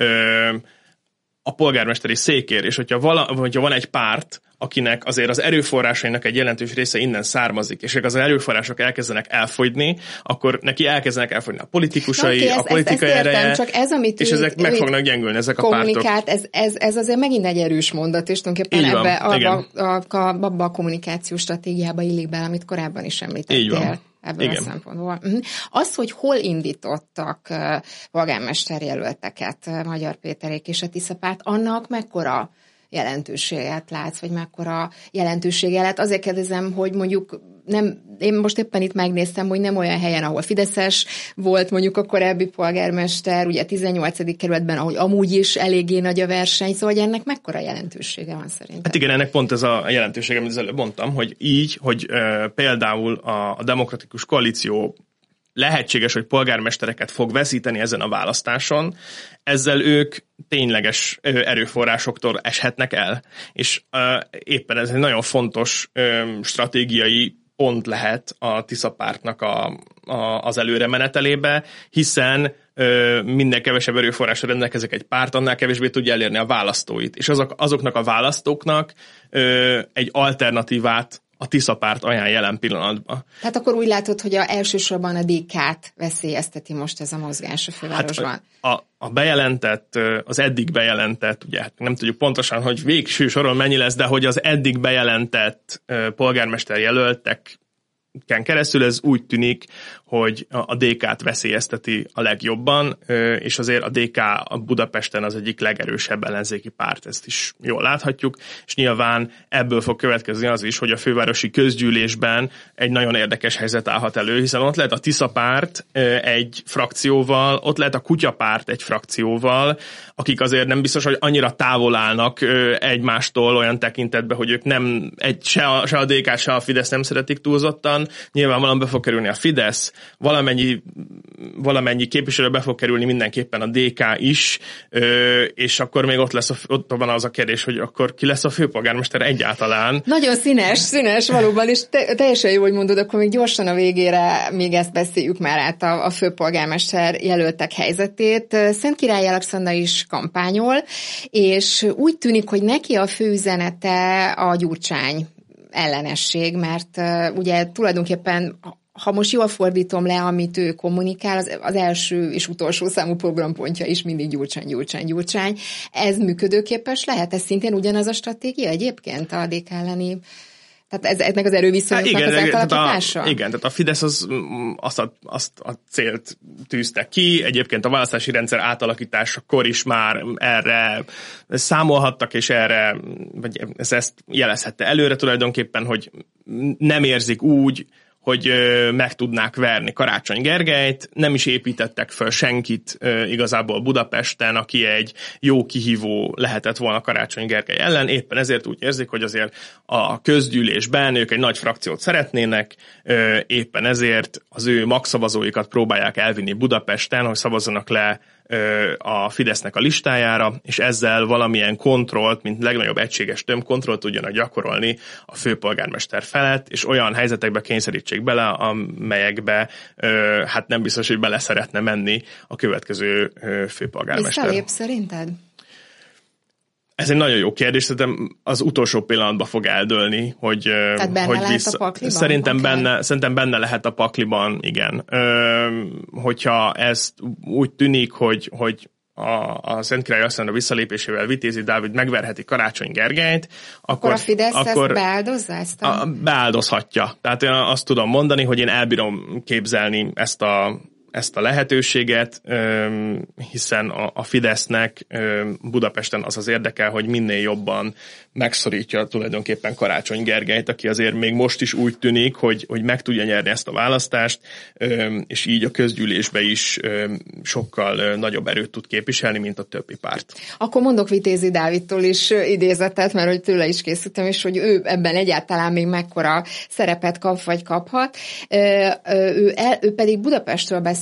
B: a polgármesteri székért, és hogyha, vala, hogyha van egy párt, akinek azért az erőforrásainak egy jelentős része innen származik, és az erőforrások elkezdenek elfogyni, akkor neki elkezdenek elfogyni a politikusai, okay, a politikai ezt, ezt ereje, értem,
A: csak ez, amit
B: és
A: ő,
B: ezek meg fognak gyengülni, ezek a pártok.
A: Ez, ez, ez azért megint egy erős mondat, és tulajdonképpen ebbe abba a, a, a, a kommunikációs stratégiába illik be, amit korábban is említettél. Ebből igen. A szempontból. Az, hogy hol indítottak polgármesterjelölteket Magyar Péterék és a Tisza párt, annak mekkora jelentőséget látsz, vagy mekkora jelentősége lett. Azért kérdezem, hogy mondjuk nem, én most éppen itt megnéztem, hogy nem olyan helyen, ahol fideszes volt mondjuk a korábbi polgármester, ugye a tizennyolcadik kerületben, ahogy amúgy is eléggé nagy a verseny, szóval ennek mekkora jelentősége van szerintem?
B: Hát igen, ennek pont ez a jelentősége, amit az előbb mondtam, hogy így, hogy uh, például a, a demokratikus koalíció lehetséges, hogy polgármestereket fog veszíteni ezen a választáson, ezzel ők tényleges erőforrásoktól eshetnek el. És uh, éppen ez egy nagyon fontos um, stratégiai pont lehet a Tisza pártnak a, a, az előre menetelébe, hiszen ö, minden kevesebb erőforrásra rendelkezik egy párt, annál kevésbé tudja elérni a választóit. És azok, azoknak a választóknak ö, egy alternatívát a Tisza párt ajánl jelen pillanatban.
A: Tehát akkor úgy látod, hogy a, elsősorban a dé ká-t veszélyezteti most ez a mozgás a fővárosban?
B: Hát a, a bejelentett, az eddig bejelentett, ugye nem tudjuk pontosan, hogy végső soron mennyi lesz, de hogy az eddig bejelentett polgármester jelöltek keresztül ez úgy tűnik, hogy a dé ká-t veszélyezteti a legjobban, és azért a dé ká a Budapesten az egyik legerősebb ellenzéki párt, ezt is jól láthatjuk, és nyilván ebből fog következni az is, hogy a fővárosi közgyűlésben egy nagyon érdekes helyzet állhat elő, hiszen ott lehet a Tisza párt egy frakcióval, ott lehet a Kutya párt egy frakcióval, akik azért nem biztos, hogy annyira távol állnak egymástól olyan tekintetben, hogy ők nem, egy, se, a, se a dé ká, se a Fidesz nem szeretik túlzottan, nyilvánvalóan be fog kerülni a Fidesz, valamennyi, valamennyi képviselő be fog kerülni mindenképpen a dé ká is, és akkor még ott lesz, a, ott van az a kérdés, hogy akkor ki lesz a főpolgármester egyáltalán.
A: Nagyon színes, színes valóban, és te, teljesen jó, hogy mondod, akkor még gyorsan a végére még ezt beszéljük már át a, a főpolgármester jelöltek helyzetét. Szentkirály Alexandra is kampányol, és úgy tűnik, hogy neki a fő üzenete a Gyurcsány ellenesség, mert uh, ugye tulajdonképpen, ha most jól fordítom le, amit ő kommunikál, az, az első és utolsó számú programpontja is mindig Gyurcsány, Gyurcsány, Gyurcsány. Ez működőképes lehet? Ez szintén ugyanaz a stratégia egyébként a dé ká elleni? Tehát ez, ennek az erőviszonyoknak az átalakítása?
B: A, igen, tehát a Fidesz az, azt, a, azt a célt tűzte ki. Egyébként a választási rendszer átalakításakor is már erre számolhattak, és erre, vagy ez ezt jelezhette előre tulajdonképpen, hogy nem érzik úgy, hogy meg tudnák verni Karácsony Gergelyt, nem is építettek föl senkit igazából Budapesten, aki egy jó kihívó lehetett volna Karácsony Gergely ellen, éppen ezért úgy érzik, hogy azért a közgyűlésben ők egy nagy frakciót szeretnének, éppen ezért az ő magszavazóikat próbálják elvinni Budapesten, hogy szavazzanak le a Fidesznek a listájára, és ezzel valamilyen kontrollt, mint legnagyobb egységes tömbkontrollt tudjanak gyakorolni a főpolgármester felett, és olyan helyzetekbe kényszerítsék bele, amelyekbe hát nem biztos, hogy bele szeretne menni a következő főpolgármester.
A: Visszalép szerinted?
B: Ez egy nagyon jó kérdés, szerintem az utolsó pillanatban fog eldőlni, hogy,
A: Tehát benne
B: hogy
A: lehet
B: vissza...
A: a pakliban?
B: Szerintem,
A: okay.
B: benne, szerintem benne lehet a pakliban, igen. Ö, hogyha ez úgy tűnik, hogy, hogy a, a Szentkirály Alexandra visszalépésével Vitézi Dávid megverheti Karácsony Gergelyt, akkor,
A: akkor a Fidesz
B: akkor
A: ezt beáldozza? Ezt a...
B: A, beáldozhatja. Tehát én azt tudom mondani, hogy én elbírom képzelni ezt a ezt a lehetőséget, hiszen a Fidesznek Budapesten az az érdekel, hogy minél jobban megszorítja tulajdonképpen Karácsony Gergelyt, aki azért még most is úgy tűnik, hogy, hogy meg tudja nyerni ezt a választást, és így a közgyűlésbe is sokkal nagyobb erőt tud képviselni, mint a többi párt.
A: Akkor mondok Vitézi Dávidtól is idézetet, mert hogy tőle is készítem, és hogy ő ebben egyáltalán még mekkora szerepet kap, vagy kaphat. Ő, el, ő pedig Budapestről beszél,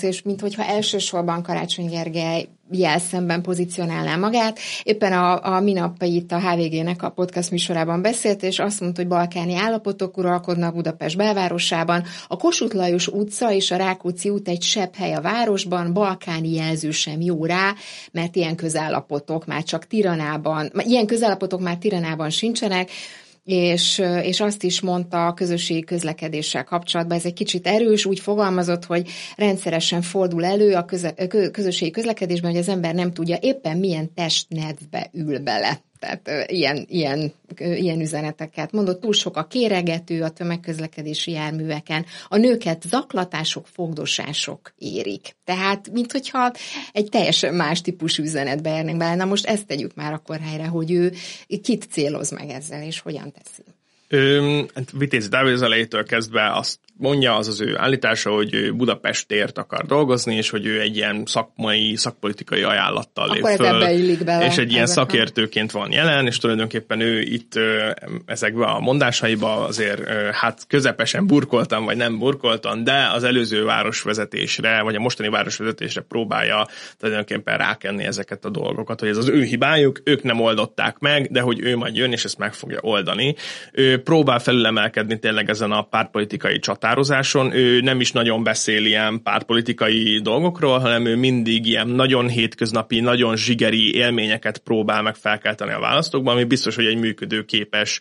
A: szó, és minthogyha elsősorban Karácsony Gergely jel szemben pozícionálná magát. Éppen a, a minap itt a há vé gének a podcast műsorában beszélt, és azt mondta, hogy balkáni állapotok uralkodnak Budapest belvárosában. A Kossuth Lajos utca és a Rákóczi út egy sebb hely a városban, balkáni jelző sem jó rá, mert ilyen közállapotok már csak Tiranában, ilyen közállapotok már Tiranában sincsenek, És, és azt is mondta a közösségi közlekedéssel kapcsolatban, ez egy kicsit erős, úgy fogalmazott, hogy rendszeresen fordul elő a köze, közösségi közlekedésben, hogy az ember nem tudja éppen milyen testnedvbe ül bele. Tehát ilyen, ilyen, ilyen üzeneteket mondott, túl sok a kéregető a tömegközlekedési járműveken, a nőket zaklatások, fogdosások érik. Tehát, minthogyha egy teljesen más típusú üzenetbe érnénk bele. Na most ezt tegyük már akkor helyre, hogy ő kit céloz meg ezzel, és hogyan teszi.
B: Vitézi Dávid az elejétől kezdve azt mondja, az az ő állítása, hogy ő Budapestért akar dolgozni, és hogy ő egy ilyen szakmai, szakpolitikai ajánlattal lép föl, és egy ilyen szakértőként van jelen, és tulajdonképpen ő itt ezekben a mondásaiba azért hát közepesen burkoltan, vagy nem burkoltan, de az előző városvezetésre, vagy a mostani városvezetésre próbálja tulajdonképpen rákenni ezeket a dolgokat, hogy ez az ő hibájuk, ők nem oldották meg, de hogy ő majd jön, és ezt meg fogja oldani. Ő próbál felülemelkedni tényleg ezen a pártpolitikai csatározáson, ő nem is nagyon beszél ilyen pártpolitikai dolgokról, hanem ő mindig ilyen nagyon hétköznapi, nagyon zsigeri élményeket próbál meg felkelteni a választókban, ami biztos, hogy egy működőképes,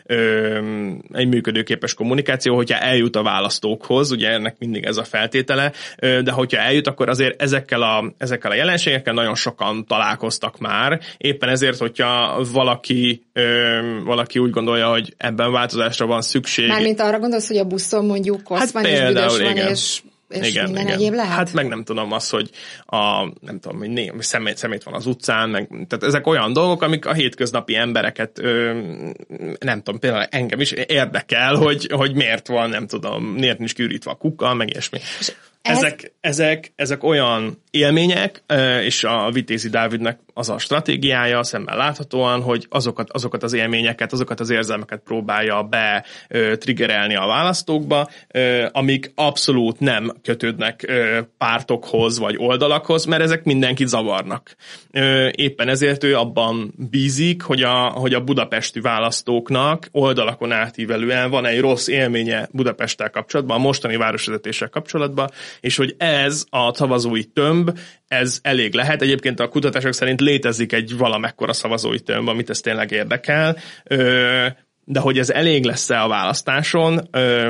B: egy működőképes kommunikáció, hogyha eljut a választókhoz, ugye ennek mindig ez a feltétele, de hogyha eljut, akkor azért ezekkel a, ezekkel a jelenségekkel nagyon sokan találkoztak már, éppen ezért, hogyha valaki, valaki úgy gondolja, hogy ebben változásra van szükség.
A: Mármint arra gondolsz, hogy a buszon mondjuk kosz hát van, és büdös van, és, és igen, minden igen. egyéb lehet?
B: Hát meg nem tudom az, hogy a, nem tudom, hogy né, szemét, szemét van az utcán, meg, tehát ezek olyan dolgok, amik a hétköznapi embereket, ö, nem tudom, például engem is érdekel, hogy, hogy miért van, nem tudom, miért nincs kiürítve a kuka, meg ilyesmi. És Ezek, ezek, ezek olyan élmények, és a Vitézi Dávidnek az a stratégiája szemben láthatóan, hogy azokat, azokat az élményeket, azokat az érzelmeket próbálja be triggerelni a választókba, amik abszolút nem kötődnek pártokhoz vagy oldalakhoz, mert ezek mindenkit zavarnak. Éppen ezért ő abban bízik, hogy a, hogy a budapesti választóknak oldalakon átívelően van egy rossz élménye Budapesttel kapcsolatban, a mostani városvezetéssel kapcsolatban, és hogy ez a szavazói tömb, ez elég lehet. Egyébként a kutatások szerint létezik egy valamekkora szavazói tömb, amit ez tényleg érdekel, de hogy ez elég lesz-e a választáson,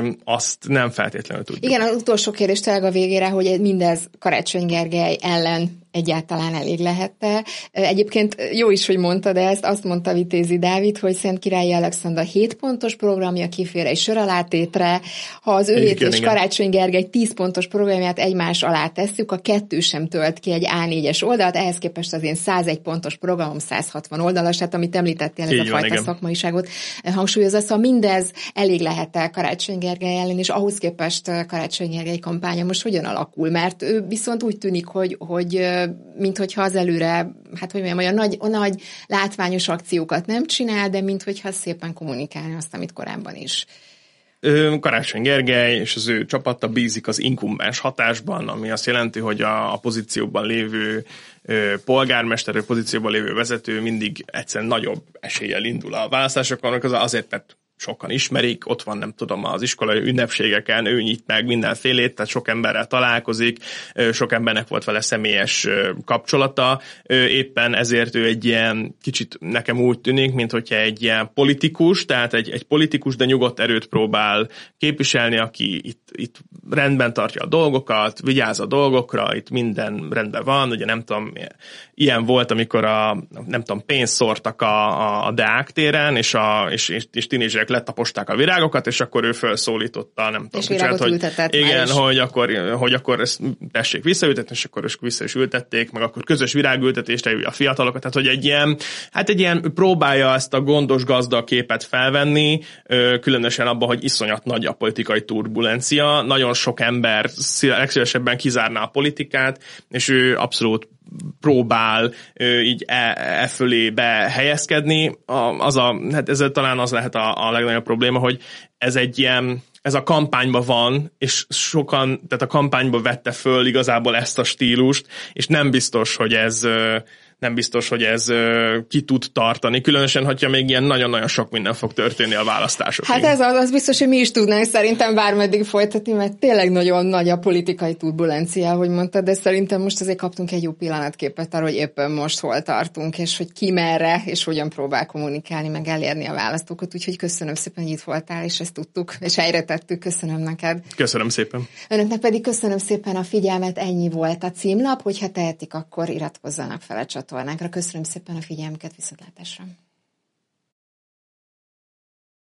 B: azt nem feltétlenül tudjuk.
A: Igen, az utolsó kérdés tényleg a végére, hogy mindez Karácsony Gergely ellen egyáltalán elég lehet-e. Egyébként jó is, hogy mondtad ezt, azt mondta Vitézi Dávid, hogy Szentkirályi Alexandra hét pontos programja kifér egy sör alátétre. Ha az ő és Karácsony Gergely tíz pontos programját egymás alá tesszük, a kettő sem tölt ki egy á négyes oldalt, ehhez képest az én százegy pontos programom száz hatvan oldalas, hát amit említettél, ez Így a van, fajta igen. szakmaiságot hangsúlyozza, szóval mindez elég lehet-e Karácsony Gergely ellen, és ahhoz képest Karácsony Gergely kampánya most hogyan alakul, mert ő viszont úgy tűnik, hogy, hogy mint hogyha az előre, hát hogy mondjam, olyan nagy, nagy látványos akciókat nem csinál, de mint hogyha szépen kommunikálni azt, amit korábban is.
B: Karácsony Gergely és az ő csapata bízik az inkumbens hatásban, ami azt jelenti, hogy a, a pozícióban lévő polgármester, pozícióban lévő vezető mindig egyszerűen nagyobb eséllyel indul a választásokon, azért, mert sokan ismerik, ott van, nem tudom, az iskolai ünnepségeken, ő nyit meg mindenfélét, tehát sok emberrel találkozik, sok embernek volt vele személyes kapcsolata, éppen ezért ő egy ilyen, kicsit nekem úgy tűnik, mint hogyha egy ilyen politikus, tehát egy, egy politikus, de nyugodt erőt próbál képviselni, aki itt, itt rendben tartja a dolgokat, vigyáz a dolgokra, itt minden rendben van, ugye nem tudom, ilyen volt, amikor a, nem tudom, pénzt szórtak a, a Deák téren, és, a, és, és, és tínézserek letaposták a virágokat, és akkor ő felszólította, nem tudom.
A: És virágot
B: hogy,
A: ültetett.
B: Igen, hogy akkor, hogy akkor ezt tessék visszaültetni, és akkor vissza is ültették, meg akkor közös virágültetést a fiatalokat, tehát hogy egy ilyen, hát egy ilyen próbálja ezt a gondos gazda képet felvenni, különösen abban, hogy iszonyat nagy a politikai turbulencia, nagyon sok ember legszívesebben kizárná a politikát, és ő abszolút próbál ö, így e, e fölé behelyezkedni. A, az a, hát ezzel talán az lehet a, a legnagyobb probléma, hogy ez egy ilyen ez a kampányban van, és sokan, tehát a kampányba vette föl igazából ezt a stílust, és nem biztos, hogy ez nem biztos, hogy ez ki tud tartani, különösen, hogyha még ilyen nagyon-nagyon sok minden fog történni a választásokig.
A: Hát ez az, az biztos, hogy mi is tudnánk szerintem bármeddig folytatni, mert tényleg nagyon nagy a politikai turbulencia, ahogy mondtad, de szerintem most azért kaptunk egy jó pillanatképet arra, hogy éppen most hol tartunk, és hogy ki merre, és hogyan próbál kommunikálni, meg elérni a választókat, úgyhogy köszönöm szépen, hogy itt voltál, és ezt tudtuk, és helyre tettük, köszönöm neked.
B: Köszönöm szépen.
A: Önöknek pedig köszönöm szépen a figyelmet, ennyi volt a címlap, hogyha tehetik, akkor iratkozzanak fel a csatornánkra. Köszönöm szépen a figyelmüket, viszontlátásra.